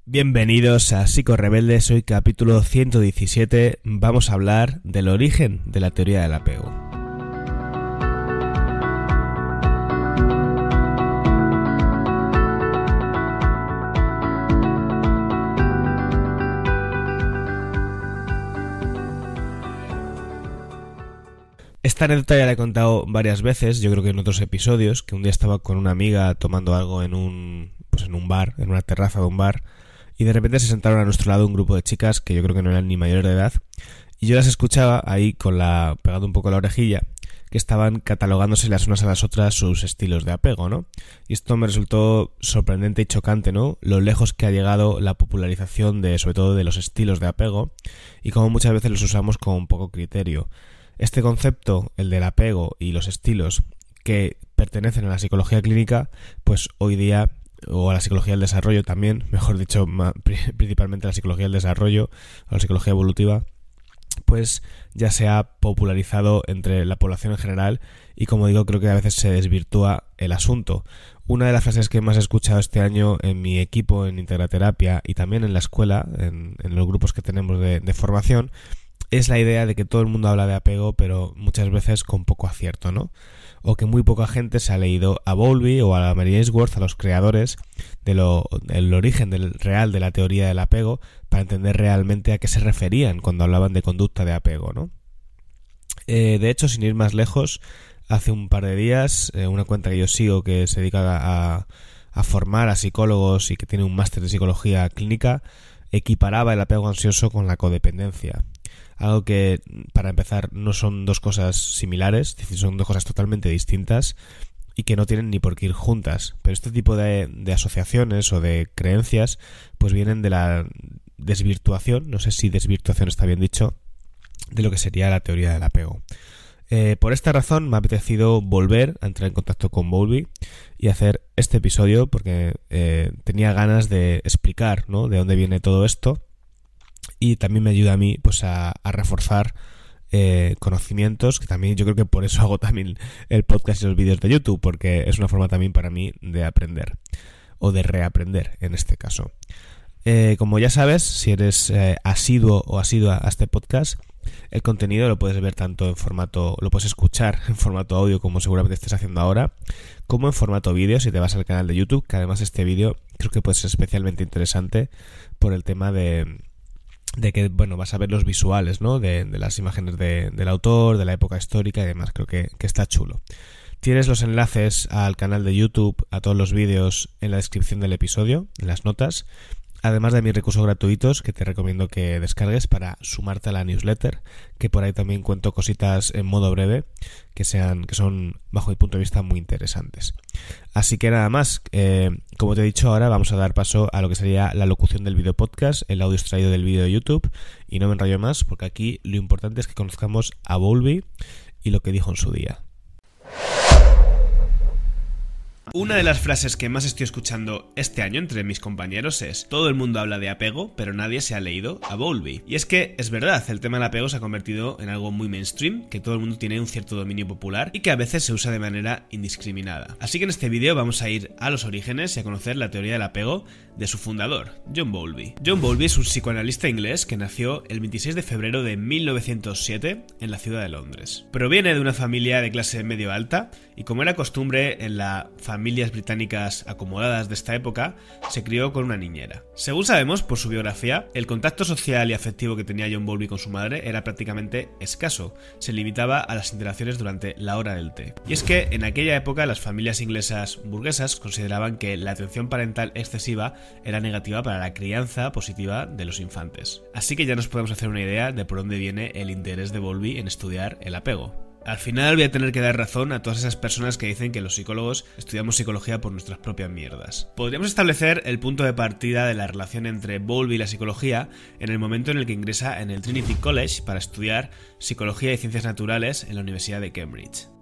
Bienvenidos a Psico Rebeldes, hoy capítulo 117, vamos a hablar del origen de la teoría del apego. Esta anécdota ya la he contado varias veces, yo creo que en otros episodios, que un día estaba con una amiga tomando algo en un bar, en una terraza de un bar, y de repente se sentaron a nuestro lado un grupo de chicas que yo creo que no eran ni mayores de edad, y yo las escuchaba ahí pegando un poco la orejilla, que estaban catalogándose las unas a las otras sus estilos de apego, ¿no? Y esto me resultó sorprendente y chocante, ¿no? Lo lejos que ha llegado la popularización sobre todo de los estilos de apego, y cómo muchas veces los usamos con poco criterio. Este concepto, el del apego y los estilos que pertenecen a la psicología clínica, pues hoy día, o a la psicología del desarrollo también, mejor dicho, principalmente a la psicología del desarrollo, o la psicología evolutiva, pues ya se ha popularizado entre la población en general y, como digo, creo que a veces se desvirtúa el asunto. Una de las frases que más he escuchado este año en mi equipo en Integraterapia y también en la escuela, en los grupos que tenemos de formación, es la idea de que todo el mundo habla de apego, pero muchas veces con poco acierto, ¿no? O que muy poca gente se ha leído a Bowlby o a Mary Ainsworth, a los creadores del origen real de la teoría del apego, para entender realmente a qué se referían cuando hablaban de conducta de apego, ¿no? De hecho, sin ir más lejos, hace un par de días, una cuenta que yo sigo que se dedica a formar a psicólogos y que tiene un máster de psicología clínica, equiparaba el apego ansioso con la codependencia. Algo que, para empezar, no son dos cosas similares, es decir, son dos cosas totalmente distintas y que no tienen ni por qué ir juntas. Pero este tipo de asociaciones o de creencias pues vienen de la desvirtuación, no sé si desvirtuación está bien dicho, de lo que sería la teoría del apego. Por esta razón me ha apetecido volver a entrar en contacto con Bowlby y hacer este episodio porque tenía ganas de explicar, ¿no?, de dónde viene todo esto. Y también me ayuda a mí pues a reforzar conocimientos, que también yo creo que por eso hago también el podcast y los vídeos de YouTube, porque es una forma también para mí de aprender, o de reaprender en este caso. Como ya sabes, si eres asiduo o asidua a este podcast, el contenido lo puedes ver tanto lo puedes escuchar en formato audio, como seguramente estés haciendo ahora, como en formato vídeo si te vas al canal de YouTube, que además este vídeo creo que puede ser especialmente interesante por el tema de que, bueno, vas a ver los visuales, ¿no?, de las imágenes del autor, de la época histórica y demás. Creo que está chulo. Tienes los enlaces al canal de YouTube, a todos los vídeos en la descripción del episodio, en las notas, además de mis recursos gratuitos que te recomiendo que descargues para sumarte a la newsletter, que por ahí también cuento cositas en modo breve que son, bajo mi punto de vista, muy interesantes. Así que nada más, como te he dicho, ahora vamos a dar paso a lo que sería la locución del video podcast, el audio extraído del vídeo de YouTube, y no me enrollo más porque aquí lo importante es que conozcamos a Bowlby y lo que dijo en su día. Una de las frases que más estoy escuchando este año entre mis compañeros es: todo el mundo habla de apego, pero nadie se ha leído a Bowlby. Y es que es verdad, el tema del apego se ha convertido en algo muy mainstream, que todo el mundo tiene un cierto dominio popular y que a veces se usa de manera indiscriminada. Así que en este vídeo vamos a ir a los orígenes y a conocer la teoría del apego de su fundador, John Bowlby. John Bowlby es un psicoanalista inglés que nació el 26 de febrero de 1907 en la ciudad de Londres. Proviene de una familia de clase medio alta y, como era costumbre en la familias británicas acomodadas de esta época, se crió con una niñera. Según sabemos por su biografía, el contacto social y afectivo que tenía John Bowlby con su madre era prácticamente escaso, se limitaba a las interacciones durante la hora del té. Y es que en aquella época las familias inglesas burguesas consideraban que la atención parental excesiva era negativa para la crianza positiva de los infantes. Así que ya nos podemos hacer una idea de por dónde viene el interés de Bowlby en estudiar el apego. Al final voy a tener que dar razón a todas esas personas que dicen que los psicólogos estudiamos psicología por nuestras propias mierdas. Podríamos establecer el punto de partida de la relación entre Bowlby y la psicología en el momento en el que ingresa en el Trinity College para estudiar psicología y ciencias naturales en la Universidad de Cambridge.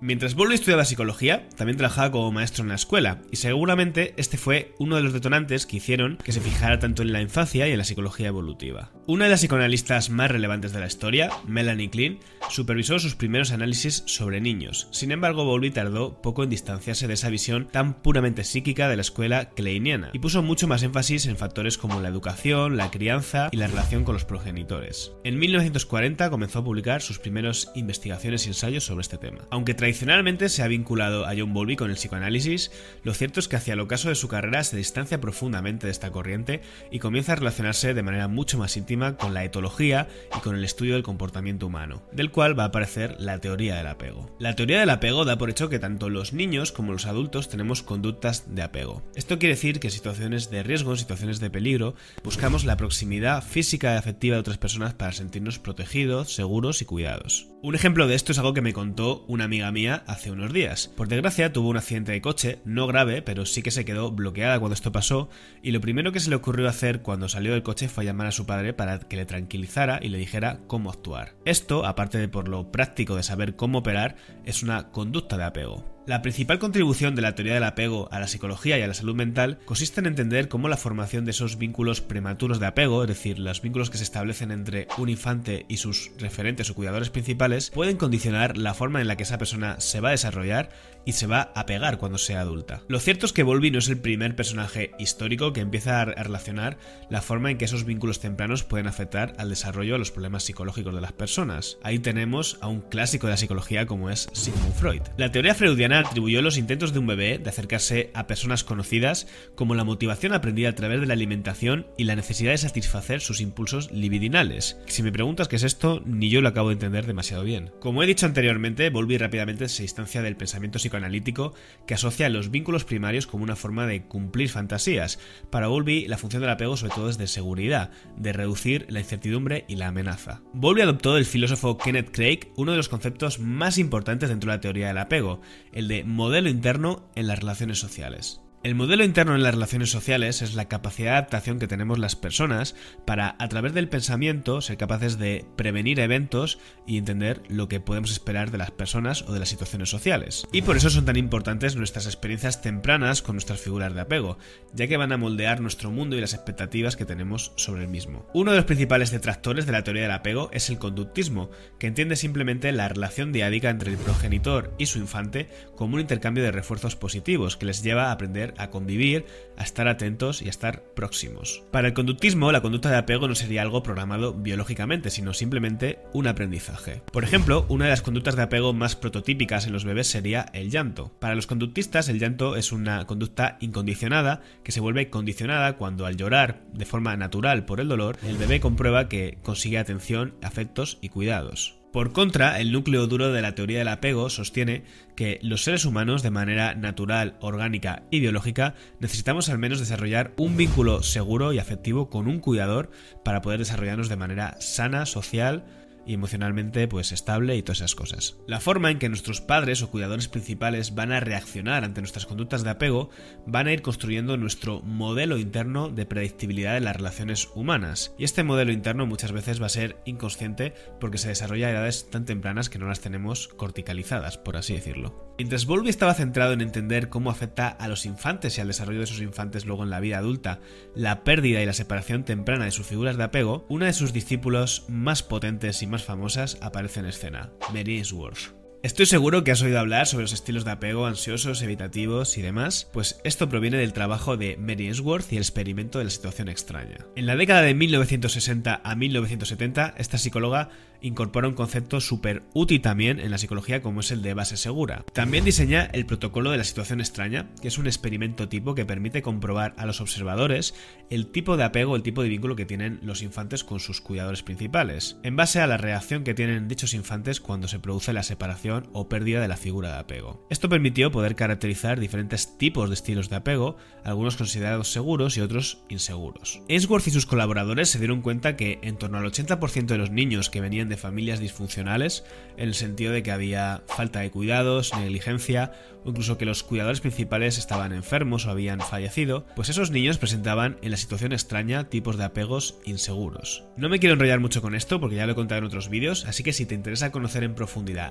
Mientras Bowlby estudiaba psicología, también trabajaba como maestro en la escuela, y seguramente este fue uno de los detonantes que hicieron que se fijara tanto en la infancia y en la psicología evolutiva. Una de las psicoanalistas más relevantes de la historia, Melanie Klein, supervisó sus primeros análisis sobre niños. Sin embargo, Bowlby tardó poco en distanciarse de esa visión tan puramente psíquica de la escuela kleiniana, y puso mucho más énfasis en factores como la educación, la crianza y la relación con los progenitores. En 1940 comenzó a publicar sus primeros investigaciones y ensayos sobre este tema. Aunque tradicionalmente se ha vinculado a John Bowlby con el psicoanálisis, lo cierto es que hacia el ocaso de su carrera se distancia profundamente de esta corriente y comienza a relacionarse de manera mucho más íntima con la etología y con el estudio del comportamiento humano, del cual va a aparecer la teoría del apego. La teoría del apego da por hecho que tanto los niños como los adultos tenemos conductas de apego. Esto quiere decir que en situaciones de riesgo, en situaciones de peligro, buscamos la proximidad física y afectiva de otras personas para sentirnos protegidos, seguros y cuidados. Un ejemplo de esto es algo que me contó una amiga mía hace unos días. Por desgracia tuvo un accidente de coche, no grave, pero sí que se quedó bloqueada cuando esto pasó, y lo primero que se le ocurrió hacer cuando salió del coche fue llamar a su padre para que le tranquilizara y le dijera cómo actuar. Esto, aparte de por lo práctico de saber cómo operar, es una conducta de apego. La principal contribución de la teoría del apego a la psicología y a la salud mental consiste en entender cómo la formación de esos vínculos prematuros de apego, es decir, los vínculos que se establecen entre un infante y sus referentes o cuidadores principales, pueden condicionar la forma en la que esa persona se va a desarrollar y se va a pegar cuando sea adulta. Lo cierto es que Bowlby no es el primer personaje histórico que empieza a relacionar la forma en que esos vínculos tempranos pueden afectar al desarrollo de los problemas psicológicos de las personas. Ahí tenemos a un clásico de la psicología como es Sigmund Freud. La teoría freudiana atribuyó los intentos de un bebé de acercarse a personas conocidas como la motivación aprendida a través de la alimentación y la necesidad de satisfacer sus impulsos libidinales. Si me preguntas qué es esto, ni yo lo acabo de entender demasiado bien. Como he dicho anteriormente, Bowlby rápidamente se distancia del pensamiento psicoanalítico que asocia los vínculos primarios como una forma de cumplir fantasías. Para Bowlby, la función del apego sobre todo es de seguridad, de reducir la incertidumbre y la amenaza. Bowlby adoptó del filósofo Kenneth Craig uno de los conceptos más importantes dentro de la teoría del apego, el de modelo interno en las relaciones sociales. El modelo interno en las relaciones sociales es la capacidad de adaptación que tenemos las personas para, a través del pensamiento, ser capaces de prevenir eventos y entender lo que podemos esperar de las personas o de las situaciones sociales. Y por eso son tan importantes nuestras experiencias tempranas con nuestras figuras de apego, ya que van a moldear nuestro mundo y las expectativas que tenemos sobre el mismo. Uno de los principales detractores de la teoría del apego es el conductismo, que entiende simplemente la relación diádica entre el progenitor y su infante como un intercambio de refuerzos positivos que les lleva a aprender a convivir, a estar atentos y a estar próximos. Para el conductismo, la conducta de apego no sería algo programado biológicamente, sino simplemente un aprendizaje. Por ejemplo, una de las conductas de apego más prototípicas en los bebés sería el llanto. Para los conductistas, el llanto es una conducta incondicionada que se vuelve condicionada cuando al llorar de forma natural por el dolor, el bebé comprueba que consigue atención, afectos y cuidados. Por contra, el núcleo duro de la teoría del apego sostiene que los seres humanos, de manera natural, orgánica y biológica, necesitamos al menos desarrollar un vínculo seguro y afectivo con un cuidador para poder desarrollarnos de manera sana, social y emocionalmente estable y todas esas cosas. La forma en que nuestros padres o cuidadores principales van a reaccionar ante nuestras conductas de apego van a ir construyendo nuestro modelo interno de predictibilidad de las relaciones humanas, y este modelo interno muchas veces va a ser inconsciente porque se desarrolla a edades tan tempranas que no las tenemos corticalizadas, por así decirlo. Mientras Bowlby estaba centrado en entender cómo afecta a los infantes y al desarrollo de esos infantes luego en la vida adulta la pérdida y la separación temprana de sus figuras de apego, una de sus discípulos más potentes y más famosas aparece en escena, Mary Ainsworth. Estoy seguro que has oído hablar sobre los estilos de apego ansiosos, evitativos y demás, pues esto proviene del trabajo de Mary Ainsworth y el experimento de la situación extraña. En la década de 1960 a 1970, esta psicóloga incorpora un concepto súper útil también en la psicología como es el de base segura. También diseña el protocolo de la situación extraña, que es un experimento tipo que permite comprobar a los observadores el tipo de apego, el tipo de vínculo que tienen los infantes con sus cuidadores principales, en base a la reacción que tienen dichos infantes cuando se produce la separación o pérdida de la figura de apego. Esto permitió poder caracterizar diferentes tipos de estilos de apego, algunos considerados seguros y otros inseguros. Ainsworth y sus colaboradores se dieron cuenta que en torno al 80% de los niños que venían de familias disfuncionales, en el sentido de que había falta de cuidados, negligencia o incluso que los cuidadores principales estaban enfermos o habían fallecido, pues esos niños presentaban en la situación extraña tipos de apegos inseguros. No me quiero enrollar mucho con esto porque ya lo he contado en otros vídeos, así que si te interesa conocer en profundidad el experimento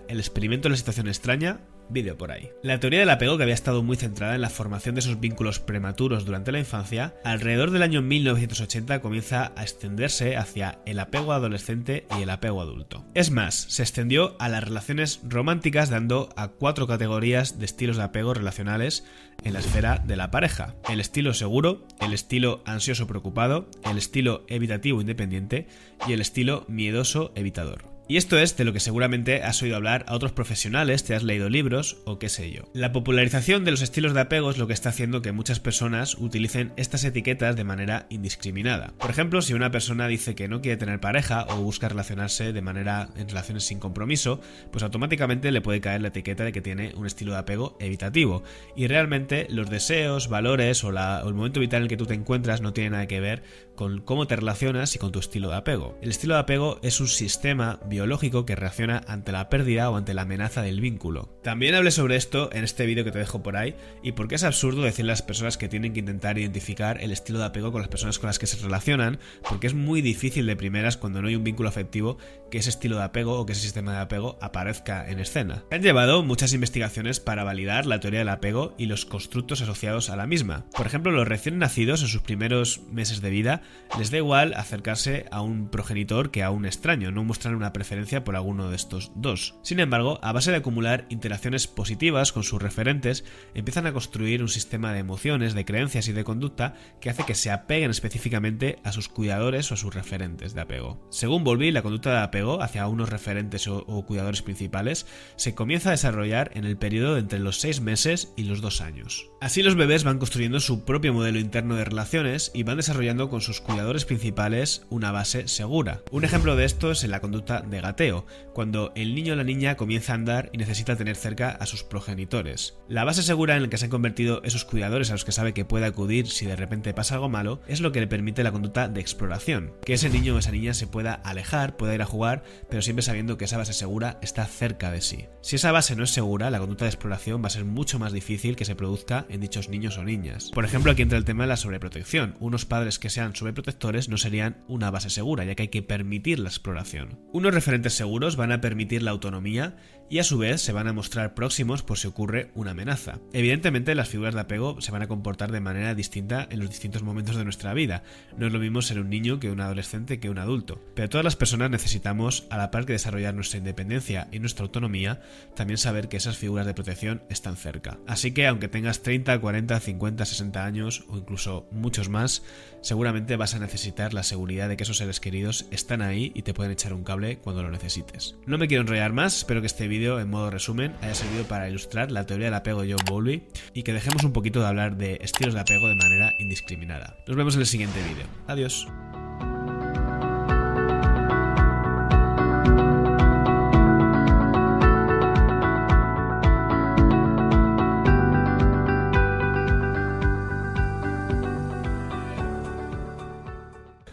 experimento la situación extraña, vídeo por ahí. La teoría del apego, que había estado muy centrada en la formación de esos vínculos prematuros durante la infancia, alrededor del año 1980 comienza a extenderse hacia el apego adolescente y el apego adulto. Es más, se extendió a las relaciones románticas, dando a 4 categorías de estilos de apego relacionales en la esfera de la pareja: el estilo seguro, el estilo ansioso preocupado, el estilo evitativo independiente y el estilo miedoso evitador. Y esto es de lo que seguramente has oído hablar a otros profesionales, te has leído libros o qué sé yo. La popularización de los estilos de apego es lo que está haciendo que muchas personas utilicen estas etiquetas de manera indiscriminada. Por ejemplo, si una persona dice que no quiere tener pareja o busca relacionarse en relaciones sin compromiso, pues automáticamente le puede caer la etiqueta de que tiene un estilo de apego evitativo. Y realmente los deseos, valores o el momento vital en el que tú te encuentras no tiene nada que ver con cómo te relacionas y con tu estilo de apego. El estilo de apego es un sistema biológico que reacciona ante la pérdida o ante la amenaza del vínculo. También hablé sobre esto en este vídeo que te dejo por ahí, y por qué es absurdo decirle a las personas que tienen que intentar identificar el estilo de apego con las personas con las que se relacionan, porque es muy difícil de primeras, cuando no hay un vínculo afectivo, que ese estilo de apego o que ese sistema de apego aparezca en escena. Han llevado muchas investigaciones para validar la teoría del apego y los constructos asociados a la misma. Por ejemplo, los recién nacidos en sus primeros meses de vida les da igual acercarse a un progenitor que a un extraño, no muestran una preferencia por alguno de estos dos. Sin embargo, a base de acumular interacciones positivas con sus referentes, empiezan a construir un sistema de emociones, de creencias y de conducta que hace que se apeguen específicamente a sus cuidadores o a sus referentes de apego. Según Bowlby, la conducta de apego hacia unos referentes o cuidadores principales se comienza a desarrollar en el periodo entre los 6 meses y los 2 años. Así los bebés van construyendo su propio modelo interno de relaciones y van desarrollando con sus cuidadores principales una base segura. Un ejemplo de esto es en la conducta de gateo, cuando el niño o la niña comienza a andar y necesita tener cerca a sus progenitores. La base segura en la que se han convertido esos cuidadores a los que sabe que puede acudir si de repente pasa algo malo es lo que le permite la conducta de exploración, que ese niño o esa niña se pueda alejar, pueda ir a jugar, pero siempre sabiendo que esa base segura está cerca de sí. Si esa base no es segura, la conducta de exploración va a ser mucho más difícil que se produzca en dichos niños o niñas. Por ejemplo, aquí entra el tema de la sobreprotección. Unos padres que sean sobreprotectores no serían una base segura, ya que hay que permitir la exploración. Unos referentes seguros van a permitir la autonomía y a su vez se van a mostrar próximos por si ocurre una amenaza. Evidentemente, las figuras de apego se van a comportar de manera distinta en los distintos momentos de nuestra vida. No es lo mismo ser un niño que un adolescente que un adulto, pero todas las personas necesitamos, a la par que desarrollar nuestra independencia y nuestra autonomía, también saber que esas figuras de protección están cerca. Así que aunque tengas 30, 40, 50, 60 años o incluso muchos más, seguramente vas a necesitar la seguridad de que esos seres queridos están ahí y te pueden echar un cable cuando lo necesites. No me quiero enrollar más, espero que este vídeo en modo resumen haya servido para ilustrar la teoría del apego de John Bowlby y que dejemos un poquito de hablar de estilos de apego de manera indiscriminada. Nos vemos en el siguiente vídeo. Adiós.